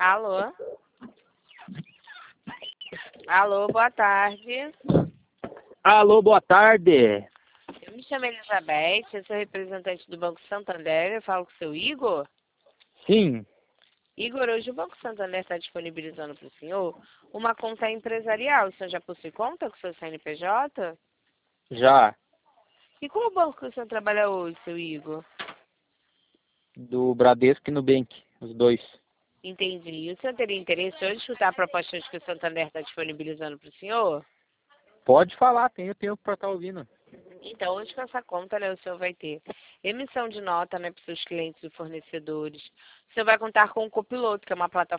Alô? Alô, boa tarde. Alô, boa tarde. Eu me chamo Elizabeth, eu sou representante do Banco Santander, eu falo com o seu Igor. Sim, Igor, hoje o Banco Santander está disponibilizando para o senhor uma conta empresarial. O senhor já possui conta com o seu CNPJ? já. E qual banco que o senhor trabalha hoje, seu Igor? Do Bradesco e Nubank, os dois. Entendi. E o senhor teria interesse hoje de escutar a proposta que o Santander está disponibilizando para o senhor? Pode falar, tenho tempo para estar ouvindo. Então, hoje com essa conta, né, o senhor vai ter emissão de nota, né, para os seus clientes e fornecedores. O senhor vai contar com o Copiloto, que é uma plataforma